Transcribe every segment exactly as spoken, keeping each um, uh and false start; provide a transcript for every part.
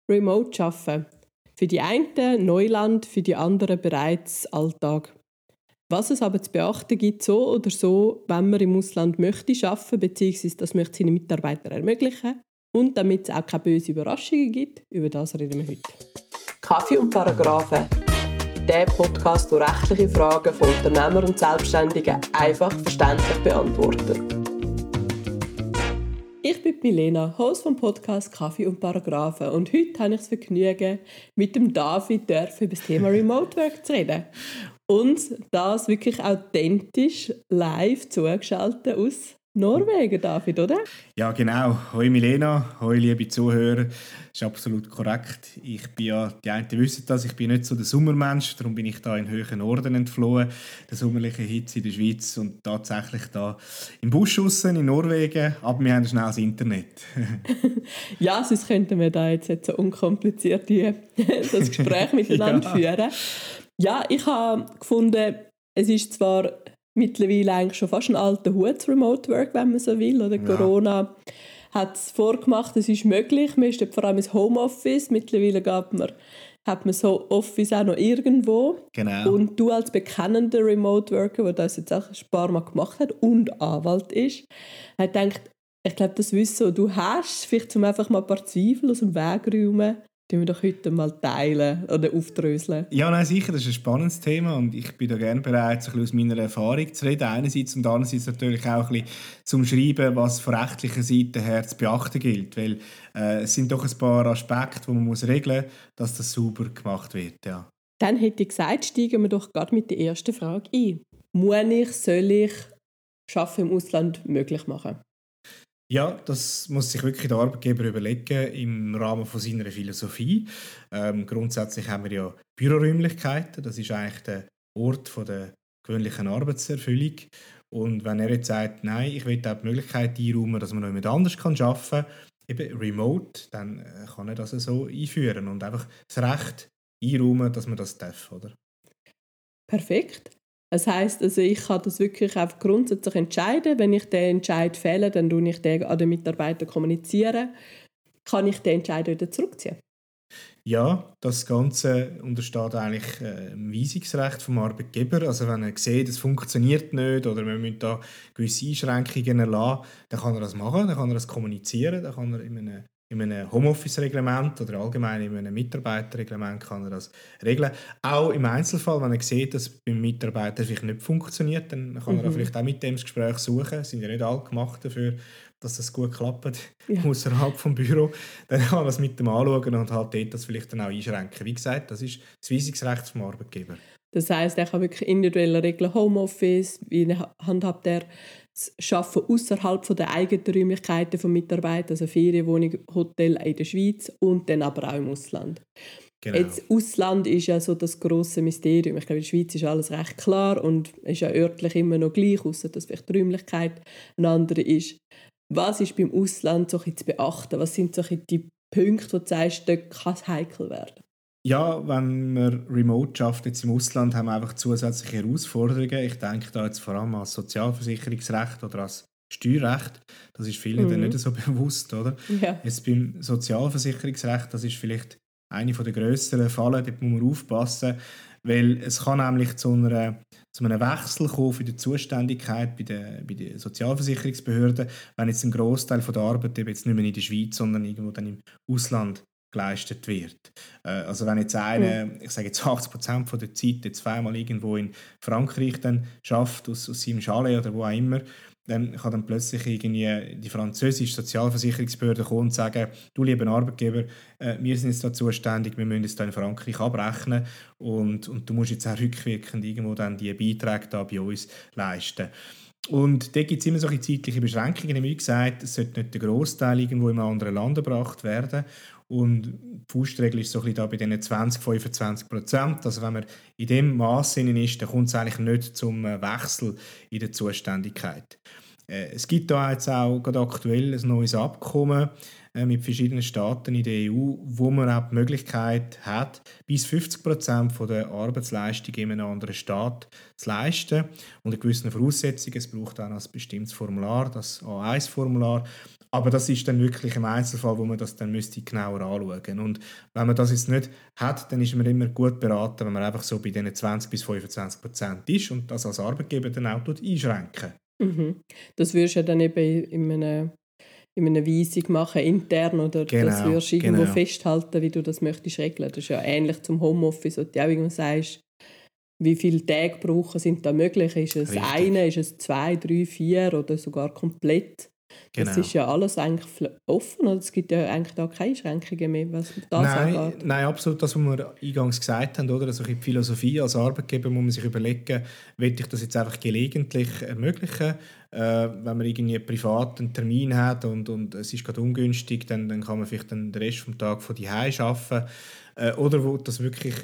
Remote arbeiten. Für die einen Neuland, für die anderen bereits Alltag. Was es aber zu beachten gibt, so oder so, wenn man im Ausland möchte arbeiten, beziehungsweise das möchte seine Mitarbeiter ermöglichen und damit es auch keine bösen Überraschungen gibt, über das reden wir heute. Kaffee und Paragraphen. Der Podcast, der rechtliche Fragen von Unternehmern und Selbstständigen einfach verständlich beantwortet. Ich bin Milena, Host vom Podcast Kaffee und Paragraphen, und heute habe ich das Vergnügen, mit dem David Dörf über das Thema Remote Work zu reden. Und das wirklich authentisch live zugeschaltet aus Norwegen, David, oder? Ja, genau. Hoi Milena, hoi liebe Zuhörer. Das ist absolut korrekt. Ich bin ja, die einen wissen das, ich bin nicht so der Sommermensch, darum bin ich da in höheren Norden entflohen, der sommerlichen Hitze in der Schweiz und tatsächlich da im Busch draussen in Norwegen, aber wir haben schnell das Internet. Ja, sonst könnten wir da jetzt nicht so unkompliziert das Gespräch miteinander ja. führen. Ja, ich habe gefunden, es ist zwar mittlerweile eigentlich schon fast ein alter Hut, Remote Work, wenn man so will. Oder? Ja. Corona hat es vorgemacht, es ist möglich. Man ist vor allem ins Homeoffice. Mittlerweile hat man, hat man so Office auch noch irgendwo. Genau. Und du als bekennender Remote Worker, der das jetzt auch ein paar Mal gemacht hat und Anwalt ist, hat gedacht, ich glaube, das Wissen, das du hast, vielleicht um einfach mal ein paar Zweifel aus dem Weg räumen, tun wir doch heute mal teilen oder aufdröseln. Ja, nein, sicher, das ist ein spannendes Thema und ich bin da gerne bereit, so ein bisschen aus meiner Erfahrung zu reden einerseits und andererseits natürlich auch ein bisschen zum Schreiben, was von rechtlicher Seite her zu beachten gilt, weil äh, es sind doch ein paar Aspekte, die man muss regeln muss, dass das sauber gemacht wird. Ja. Dann hätte ich gesagt, steigen wir doch gerade mit der ersten Frage ein. Muss ich, soll ich Arbeiten im Ausland möglich machen? Ja, das muss sich wirklich der Arbeitgeber überlegen im Rahmen von seiner Philosophie. Ähm, grundsätzlich haben wir ja Büroräumlichkeiten, das ist eigentlich der Ort von der gewöhnlichen Arbeitserfüllung. Und wenn er jetzt sagt, nein, ich will auch die Möglichkeit einräumen, dass man noch jemand anders arbeiten kann, eben remote, dann kann er das so einführen und einfach das Recht einräumen, dass man das darf, oder? Perfekt. Das heisst, also ich kann das wirklich einfach grundsätzlich entscheiden. Wenn ich den Entscheid fälle, dann kommuniziere ich den an den Mitarbeiter kommunizieren. Kann ich den Entscheid wieder zurückziehen? Ja, das Ganze untersteht eigentlich äh, dem Weisungsrecht vom Arbeitgeber. Also wenn er sieht, es funktioniert nicht oder man müssen da gewisse Einschränkungen erlassen, dann kann er das machen, dann kann er das kommunizieren, dann kann er in einem In einem Homeoffice-Reglement oder allgemein in einem Mitarbeiterreglement kann er das regeln. Auch im Einzelfall, wenn er sieht, dass es beim Mitarbeiter vielleicht nicht funktioniert, dann kann mhm. er vielleicht auch mit dem das Gespräch suchen. Es sind ja nicht alle gemacht dafür, dass das gut klappt, ja. außerhalb des Büros. Dann kann er das mit dem anschauen und halt dort das vielleicht dann auch einschränken. Wie gesagt, das ist das Weisungsrecht vom Arbeitgeber. Das heisst, er kann wirklich individuell regeln, Homeoffice, wie handhabt er das Arbeiten außerhalb der eigenen Räumlichkeiten des Mitarbeitern, also Ferienwohnung, Hotel in der Schweiz und dann aber auch im Ausland. Genau. Jetzt, Ausland ist ja so das grosse Mysterium. Ich glaube, in der Schweiz ist alles recht klar und ist ja örtlich immer noch gleich, außer dass vielleicht die Räumlichkeit eine andere ist. Was ist beim Ausland so zu beachten? Was sind so die Punkte, wo du sagst, dort kann es heikel werden? Ja, wenn man remote arbeitet jetzt im Ausland, haben wir einfach zusätzliche Herausforderungen. Ich denke da jetzt vor allem an das Sozialversicherungsrecht oder als Steuerrecht. Das ist vielen mhm. nicht so bewusst, oder? Ja. Jetzt beim Sozialversicherungsrecht, das ist vielleicht eine der grösseren Fälle, dort muss man aufpassen, weil es kann nämlich zu, einer, zu einem Wechsel kommen für die Zuständigkeit bei den, bei den Sozialversicherungsbehörden, wenn jetzt ein Grossteil der Arbeit eben jetzt nicht mehr in der Schweiz, sondern irgendwo dann im Ausland geleistet wird. Also wenn jetzt einer, mhm. ich sage jetzt achtzig Prozent von der Zeit jetzt zweimal irgendwo in Frankreich dann schafft, aus, aus seinem Chalet oder wo auch immer, dann kann dann plötzlich irgendwie die französische Sozialversicherungsbehörde kommen und sagen, du lieber Arbeitgeber, äh, wir sind jetzt da zuständig, wir müssen jetzt da in Frankreich abrechnen und, und du musst jetzt auch rückwirkend irgendwo dann die Beiträge da bei uns leisten. Und da gibt es immer solche zeitliche Beschränkungen. Wie gesagt, es sollte nicht der Grossteil irgendwo in einem anderen Land gebracht werden. Und die Faustregel ist so ein bisschen da bei diesen zwanzig, fünfundzwanzig Prozent. Also wenn man in dem Maß ist, dann kommt es eigentlich nicht zum Wechsel in der Zuständigkeit. Äh, es gibt da jetzt auch gerade aktuell ein neues Abkommen äh, mit verschiedenen Staaten in der E U, wo man auch die Möglichkeit hat, bis fünfzig Prozent von der Arbeitsleistung in einem anderen Staat zu leisten. Unter gewissen Voraussetzungen. Es braucht auch noch ein bestimmtes Formular, das A eins Formular. Aber das ist dann wirklich im Einzelfall, wo man das dann müsste genauer anschauen. Und wenn man das jetzt nicht hat, dann ist man immer gut beraten, wenn man einfach so bei diesen zwanzig bis fünfundzwanzig Prozent ist und das als Arbeitgeber dann auch einschränken. Mhm. Das würdest du ja dann eben in einer, in einer Weisung machen, intern, oder Genau, das würdest du irgendwo genau. festhalten, wie du das möchtest regeln. Das ist ja ähnlich zum Homeoffice, wo du auch irgendwo sagst, wie viele Tage brauchen sind da möglich? Ist es Richtig. eine, ist es zwei, drei, vier oder sogar komplett? Das Genau. ist ja alles eigentlich offen, oder? Es gibt ja eigentlich da keine Einschränkungen mehr, was das Nein, angeht. nein, absolut das, was wir eingangs gesagt haben, oder? Also die Philosophie als Arbeitgeber muss man sich überlegen, will ich das jetzt einfach gelegentlich ermöglichen? Äh, wenn man irgendwie privat einen Termin hat und, und es ist gerade ungünstig, dann, dann kann man vielleicht dann den Rest des Tages von zu Hause arbeiten. Äh, oder wo das wirklich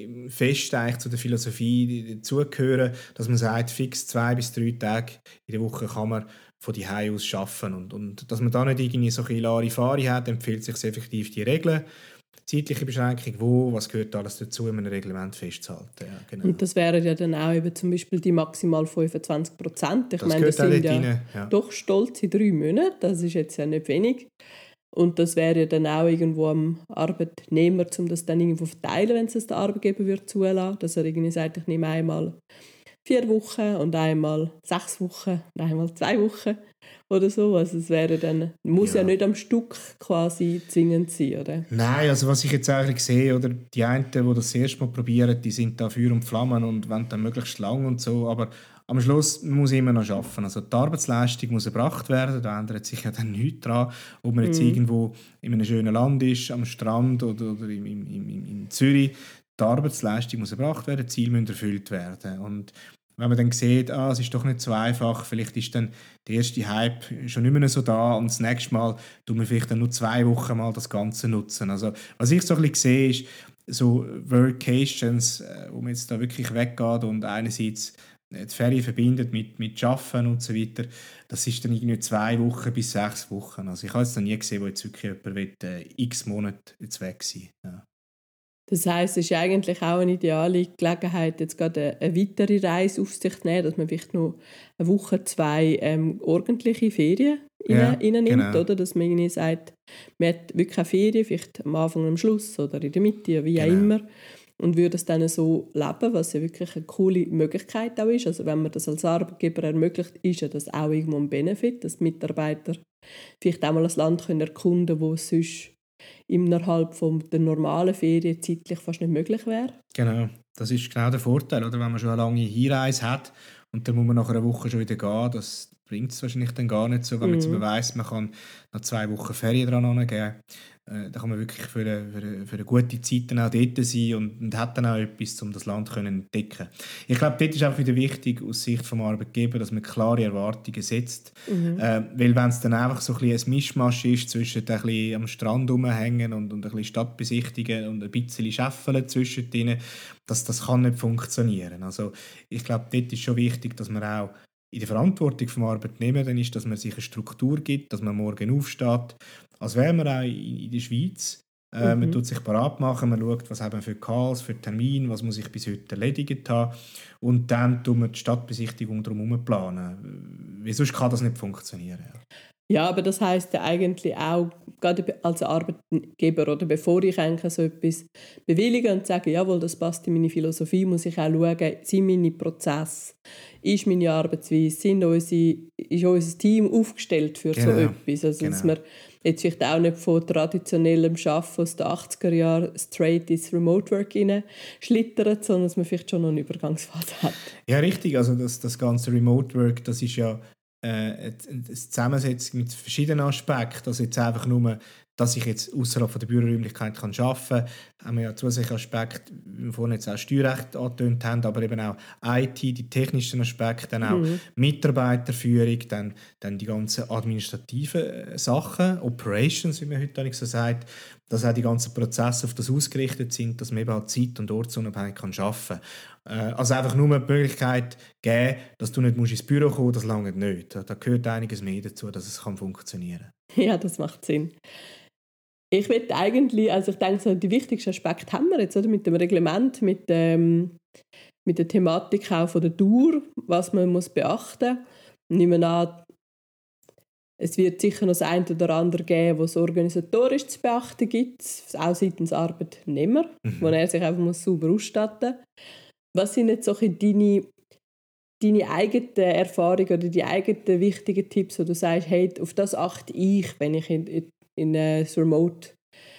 fest eigentlich zu der Philosophie dazugehören, dass man sagt, fix zwei bis drei Tage in der Woche kann man von die Hause aus arbeiten. Und, und dass man da nicht irgendwie so ein Larifari hat, empfiehlt sich effektiv die Regeln. Zeitliche Beschränkung, wo, was gehört alles dazu, in einem Reglement festzuhalten. Ja, genau. Und das wären ja dann auch eben zum Beispiel die maximal fünfundzwanzig Prozent. Ich Das meine, das gehört auch sind dort ja, rein, ja. doch stolze drei Monate, das ist jetzt ja nicht wenig. Und das wäre ja dann auch irgendwo am Arbeitnehmer, um das dann irgendwo zu verteilen, wenn es der Arbeitgeber würde zulassen, dass er irgendwie sagt, ich nehme einmal vier Wochen und einmal sechs Wochen und einmal zwei Wochen oder so. Also es wäre dann, muss ja. Ja. nicht am Stück quasi zwingend sein, oder? Nein, also was ich jetzt eigentlich sehe, oder die einen, die das, das erste Mal probieren, die sind da Feuer und Flammen und wollen dann möglichst lang und so, aber am Schluss muss man immer noch arbeiten. Also die Arbeitsleistung muss erbracht werden, da ändert sich ja dann nichts dran, ob man jetzt mm. irgendwo in einem schönen Land ist, am Strand oder, oder in, in, in, in Zürich. Die Arbeitsleistung muss erbracht werden, die Ziele müssen erfüllt werden. Und wenn man dann sieht, ah, es ist doch nicht so einfach, vielleicht ist dann der erste Hype schon nicht mehr so da und das nächste Mal tun wir vielleicht dann nur zwei Wochen mal das Ganze nutzen. Also was ich so ein bisschen sehe, ist so Workations, wo man jetzt da wirklich weggeht und einerseits die Ferien verbindet mit, mit Arbeiten und so weiter, das ist dann irgendwie zwei Wochen bis sechs Wochen. Also ich habe es noch nie gesehen, wo jetzt wirklich jemand will, äh, x Monate jetzt weg sein. Ja. Das heisst, es ist eigentlich auch eine ideale Gelegenheit, jetzt gerade eine weitere Reise auf sich zu nehmen, dass man vielleicht noch eine Woche, zwei ähm, ordentliche Ferien ja, reinnimmt, genau. oder? Dass man irgendwie sagt, man hat wirklich eine Ferien, vielleicht am Anfang und am Schluss oder in der Mitte, wie auch Genau. immer, und würde es dann so leben, was ja wirklich eine coole Möglichkeit auch ist. Also wenn man das als Arbeitgeber ermöglicht, ist ja das auch irgendwo ein Benefit, dass die Mitarbeiter vielleicht auch mal ein Land können erkunden können, wo es sonst innerhalb von der normalen Ferien zeitlich fast nicht möglich wäre. Genau, das ist genau der Vorteil, oder? Wenn man schon eine lange Hinreise hat und dann muss man nach einer Woche schon wieder gehen, das bringt es wahrscheinlich dann gar nicht so, wenn man jetzt Mhm. weiss, man kann nach zwei Wochen Ferien dran angeben. Äh, da kann man wirklich für eine, für, eine, für eine gute Zeit dann auch dort sein und, und hat dann auch etwas, um das Land zu entdecken. Ich glaube, dort ist auch wieder wichtig aus Sicht des Arbeitgebers, dass man klare Erwartungen setzt. Mhm. Äh, weil wenn es dann einfach so ein, bisschen ein Mischmasch ist zwischen ein bisschen am Strand rumhängen und, und ein bisschen Stadt besichtigen und ein bisschen scheffeln zwischendrin, das, das kann nicht funktionieren. Also ich glaube, dort ist schon wichtig, dass man auch in der Verantwortung vom Arbeitnehmer dann ist, dass man sich eine Struktur gibt, dass man morgen aufsteht, als wäre man auch in der Schweiz. Äh, Mhm. Man tut sich parat machen, man schaut, was haben wir für Calls, für Termine, was muss ich bis heute erledigt haben. Und dann tun wir die Stadtbesichtigung drumherum planen. Wie sonst kann das nicht funktionieren. Ja, aber das heisst ja eigentlich auch, gerade als Arbeitgeber, oder bevor ich eigentlich so etwas bewillige und sage, jawohl, das passt in meine Philosophie, muss ich auch schauen, sind meine Prozesse, ist meine Arbeitsweise, sind unsere, ist unser Team aufgestellt für Genau, so etwas. Also, genau. dass man jetzt vielleicht auch nicht von traditionellem Arbeiten aus den achtziger Jahren straight ins Remote Work schlittert, sondern dass man vielleicht schon noch eine Übergangsphase hat. Ja, richtig. Also das, das ganze Remote Work, das ist ja äh, eine Zusammensetzung mit verschiedenen Aspekten. Also jetzt einfach nur, dass ich jetzt außerhalb der Büroräumlichkeit kann arbeiten kann, haben wir ja zusätzliche Aspekte, wie wir vorhin jetzt auch Steuerrecht angetönt haben, aber eben auch I T, die technischen Aspekte, dann auch Mhm. Mitarbeiterführung, dann, dann die ganzen administrativen Sachen, Operations, wie man heute eigentlich so sagt, dass auch die ganzen Prozesse auf das ausgerichtet sind, dass man eben auch zeit- und ortsunabhängig kann arbeiten kann. Äh, also einfach nur die Möglichkeit geben, dass du nicht musst ins Büro kommen musst, das lange nicht. Da gehört einiges mehr dazu, dass es kann funktionieren kann. Ja, das macht Sinn. Ich würde eigentlich, also ich denke, so die wichtigsten Aspekte haben wir jetzt, oder? Mit dem Reglement, mit, ähm, mit der Thematik auch von der Dauer, was man muss beachten muss. Nehmen an, Es wird sicher noch das eine oder andere geben, was organisatorisch zu beachten gibt, auch seitens Arbeitnehmer, mhm. wo er sich einfach muss sauber ausstatten muss. Was sind jetzt so deine, deine eigenen Erfahrungen oder die eigenen wichtigen Tipps, wo du sagst, hey, auf das achte ich, wenn ich in, in, in das Remote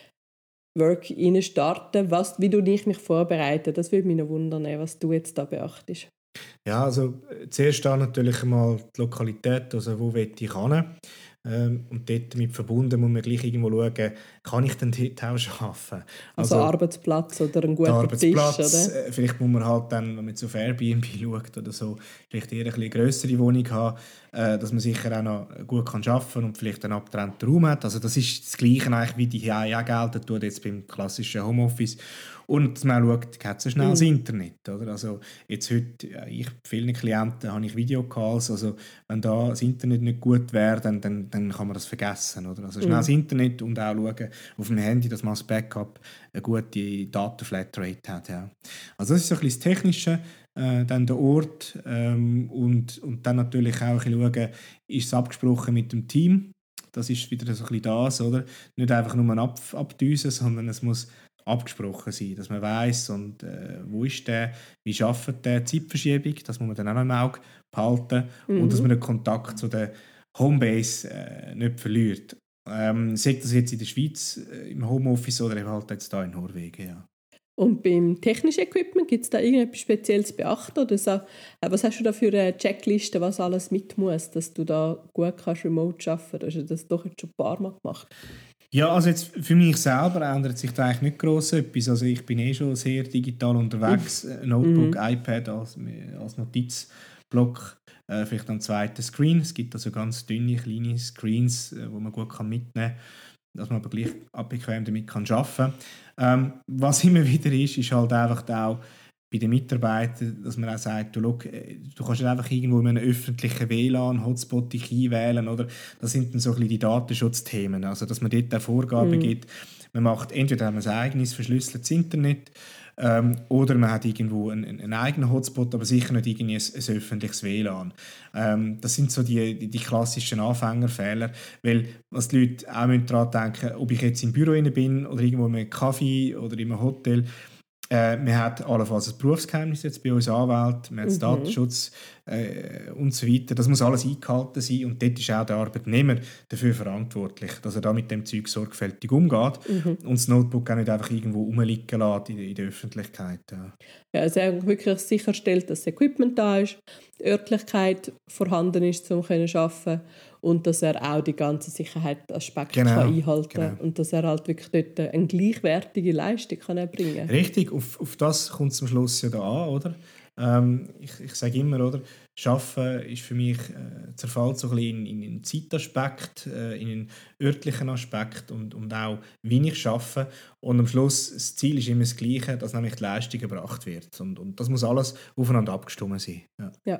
Work starte, was, wie du dich mich vorbereiten? Das würde mich noch wundern, was du jetzt da beachtest. Ja, also zuerst dann natürlich einmal die Lokalität, also wo will ich hin. Ähm, und dort damit verbunden muss man gleich irgendwo schauen, kann ich denn dort auch arbeiten? Also, also Arbeitsplatz oder ein guter Arbeitsplatz, Tisch, oder? Äh, vielleicht muss man halt dann, wenn man auf Airbnb schaut oder so, vielleicht eher eine grössere Wohnung haben, äh, dass man sicher auch noch gut kann arbeiten kann und vielleicht einen abgetrennten Raum hat. Also das ist das Gleiche eigentlich, wie die hier auch gelten tut jetzt beim klassischen Homeoffice. Und dass man schaut, hat so schnell das mhm. Internet. Oder? Also jetzt heute, ich, bei vielen Klienten habe ich Videocalls, also wenn da das Internet nicht gut wäre, dann, dann, dann kann man das vergessen. Oder? Also schnell mhm. das Internet und auch schauen auf dem Handy, dass man als Backup eine gute Datenflatrate hat. Ja. Also das ist so ein bisschen das Technische, äh, dann der Ort ähm, und, und dann natürlich auch ein bisschen schauen, ist es abgesprochen mit dem Team. Das ist wieder so ein bisschen das, oder? Nicht einfach nur ab, abdüsen, sondern es muss abgesprochen sein, dass man weiss, und äh, wo ist der, wie arbeitet der, Zeitverschiebung, das muss man dann auch noch im Auge behalten mhm. und dass man den Kontakt zu der Homebase äh, nicht verliert. Ähm, sagt das jetzt in der Schweiz äh, im Homeoffice oder eben halt jetzt hier in Norwegen, ja. Und beim technischen Equipment, gibt es da irgendetwas Spezielles zu beachten? Oder so, was hast du da für eine Checkliste, was alles mit muss, dass du da gut kannst remote arbeiten kannst? Du hast das doch jetzt schon ein paar Mal gemacht. Ja, also jetzt für mich selber ändert sich da eigentlich nicht gross etwas. Also ich bin eh schon sehr digital unterwegs. Mhm. Notebook, mhm. iPad als, als Notizblock, äh, vielleicht einen zweiten Screen. Es gibt also ganz dünne, kleine Screens, äh, wo man gut kann mitnehmen kann, dass man aber gleich bequem damit kann arbeiten kann. Ähm, was immer wieder ist, ist halt einfach auch bei den Mitarbeitern, dass man auch sagt, du, look, du kannst nicht einfach irgendwo in einem öffentlichen W L A N-Hotspot dich einwählen, oder? Das sind dann so ein bisschen die Datenschutzthemen, also dass man dort auch Vorgaben mm. gibt. Man macht entweder ein eigenes verschlüsseltes Internet ähm, oder man hat irgendwo einen, einen eigenen Hotspot, aber sicher nicht irgendwie ein, ein öffentliches W L A N. Ähm, das sind so die, die, die klassischen Anfängerfehler, weil was die Leute auch daran denken, ob ich jetzt im Büro bin oder irgendwo in einem Café oder in einem Hotel. Äh, man hat allenfalls ein Berufsgeheimnis jetzt bei uns Anwälten, man hat mhm. Datenschutz äh, und so weiter. Das muss alles eingehalten sein und dort ist auch der Arbeitnehmer dafür verantwortlich, dass er da mit dem Zeug sorgfältig umgeht mhm. und das Notebook auch nicht einfach irgendwo rumliegen lässt in, in der Öffentlichkeit. Ja, ja, also wirklich sicherstellt, dass das Equipment da ist, die Örtlichkeit vorhanden ist, um zu arbeiten und dass er auch die ganzen Sicherheitsaspekte genau, kann einhalten kann genau. und dass er halt wirklich dort eine gleichwertige Leistung kann erbringen kann. Richtig, auf, auf das kommt es am Schluss ja da an, oder? Ähm, ich ich sage immer, oder? Arbeiten ist für mich äh, zerfällt so ein bisschen in, in einen Zeitaspekt, äh, in einen örtlichen Aspekt und, und auch, wie ich arbeite. Und am Schluss, das Ziel ist immer das Gleiche, dass nämlich die Leistung erbracht wird. Und, und das muss alles aufeinander abgestimmt sein. Ja. ja.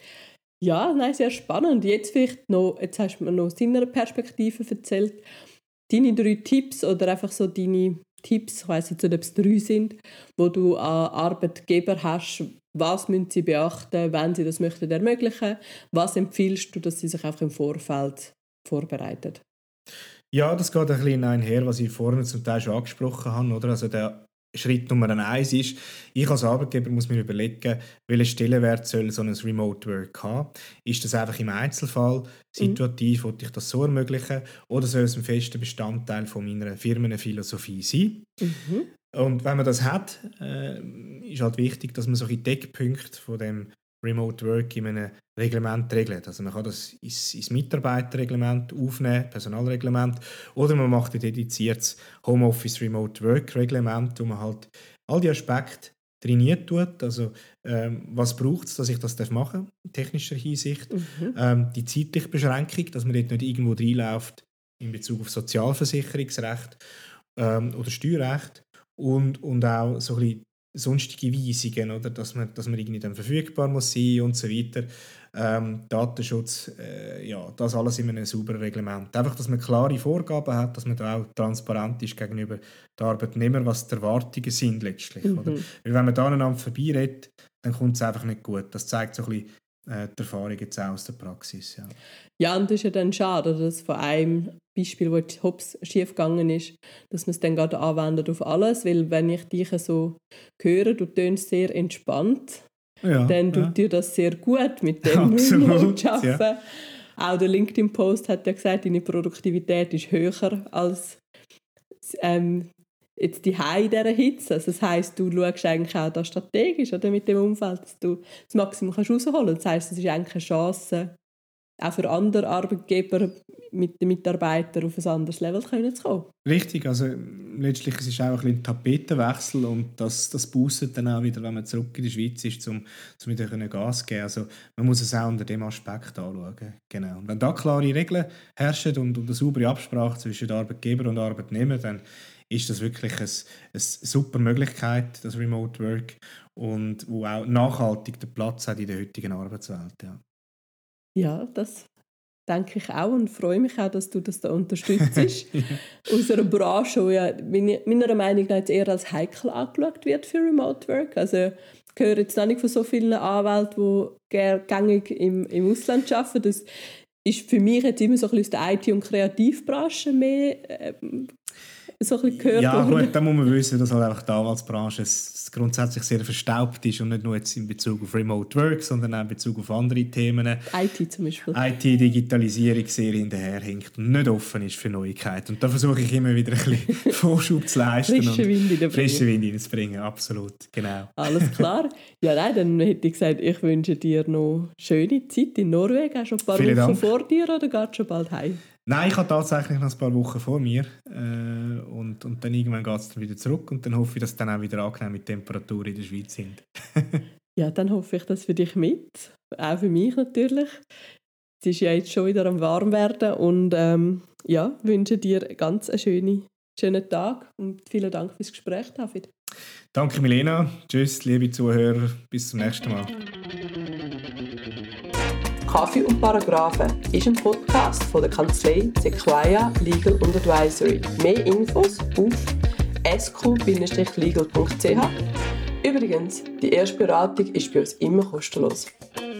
Ja, nein, sehr spannend. Jetzt vielleicht noch, jetzt hast du mir noch aus deiner Perspektive erzählt, deine drei Tipps oder einfach so deine Tipps, ich weiss nicht, ob es drei sind, wo du an Arbeitgeber hast, was müssen sie beachten, wenn sie das möchten ermöglichen, was empfiehlst du, dass sie sich einfach im Vorfeld vorbereiten? Ja, das geht ein bisschen einher, was ich vorhin zum Teil schon angesprochen habe, oder? Also der Schritt Nummer eins ist, ich als Arbeitgeber muss mir überlegen, welchen Stellenwert soll so ein Remote Work haben. Ist das einfach im Einzelfall situativ, mhm. will ich das so ermöglichen, oder soll es ein fester Bestandteil von meiner Firmenphilosophie sein? Mhm. Und wenn man das hat, äh, ist halt wichtig, dass man solche Deckpunkte von dem Remote Work in einem Reglement regelt. Also man kann das ins, ins Mitarbeiterreglement aufnehmen, Personalreglement, oder man macht ein dediziertes Homeoffice Remote Work Reglement, wo man halt all die Aspekte trainiert tut. Also ähm, was braucht es, dass ich das machen darf, in technischer Hinsicht. Mhm. Ähm, die zeitliche Beschränkung, dass man dort nicht irgendwo reinläuft in Bezug auf Sozialversicherungsrecht ähm, oder Steuerrecht. Und, und auch so ein bisschen sonstige Weisungen, oder? Dass man, dass man irgendwie dann verfügbar muss sein und so weiter. Ähm, Datenschutz, äh, ja, das alles in einem sauberen Reglement. Einfach, dass man klare Vorgaben hat, dass man da auch transparent ist gegenüber den Arbeitnehmern, was die Erwartungen sind letztlich. Mhm. Oder? Weil wenn man da aneinander vorbeiredet, dann kommt es einfach nicht gut. Das zeigt so ein bisschen äh, die Erfahrung jetzt auch aus der Praxis. Ja, ja, und das ist ja dann schade, dass von einem Beispiel, wo jetzt hops schief gegangen ist, dass man es dann gerade anwendet auf alles, weil wenn ich dich so höre, du tönst sehr entspannt, ja, dann tut ja. dir das sehr gut mit dem Absolut, Remote-Arbeiten. Ja. Auch der LinkedIn-Post hat ja gesagt, deine Produktivität ist höher als ähm, jetzt die Hause in dieser Hitze. Also das heisst, du schaust eigentlich auch da strategisch oder, mit dem Umfeld, dass du das Maximum rausholen kannst. Das heisst, es ist eigentlich eine Chance, auch für andere Arbeitgeber mit den Mitarbeitern auf ein anderes Level zu kommen. Richtig, also letztlich ist es auch ein bisschen ein Tapetenwechsel und das, das boostet dann auch wieder, wenn man zurück in die Schweiz ist, um, um wieder Gas zu geben. Also man muss es auch unter dem Aspekt anschauen. Genau. Und wenn da klare Regeln herrschen und, und eine saubere Absprache zwischen Arbeitgeber und Arbeitnehmer, dann ist das wirklich eine, eine super Möglichkeit, das Remote Work, und wo auch nachhaltig den Platz hat in der heutigen Arbeitswelt. Ja. Ja, das denke ich auch und freue mich auch, dass du das da unterstützt. Ja. Aus einer Branche, die ja meiner Meinung nach jetzt eher als heikel angeschaut wird für Remote Work. Also ich höre jetzt noch nicht von so vielen Anwälten, die gängig im, im Ausland arbeiten. Das ist für mich jetzt immer so ein bisschen aus der I T- und Kreativbranche mehr äh, so ein bisschen gehört ja, worden. Gut, da muss man wissen, dass halt einfach die Anwaltsbranche grundsätzlich sehr verstaubt ist und nicht nur jetzt in Bezug auf Remote Work, sondern auch in Bezug auf andere Themen. I T zum Beispiel. I T-Digitalisierung sehr hinterherhinkt und nicht offen ist für Neuigkeiten. Und da versuche ich immer wieder ein bisschen Vorschub zu leisten. Frische Wind in Frische Wind reinzubringen, absolut, genau. Alles klar. Ja, nein, dann hätte ich gesagt, ich wünsche dir noch schöne Zeit in Norwegen. Hast du ein paar Vielen Wochen Dank. vor dir oder gehst du schon bald heim? Nein, ich habe tatsächlich noch ein paar Wochen vor mir äh, und, und dann irgendwann geht es dann wieder zurück und dann hoffe ich, dass dann auch wieder angenehme Temperaturen in der Schweiz sind. Ja, dann hoffe ich das für dich mit, auch für mich natürlich. Es ist ja jetzt schon wieder am warm werden und ähm, ja, wünsche dir ganz einen schönen, schönen Tag und vielen Dank fürs Gespräch, David. Danke Milena, tschüss liebe Zuhörer, bis zum nächsten Mal. Kaffee und Paragraphen ist ein Podcast von der Kanzlei Sequoia Legal und Advisory. Mehr Infos auf s q dash legal punkt c h. Übrigens, die erste Beratung ist bei uns immer kostenlos.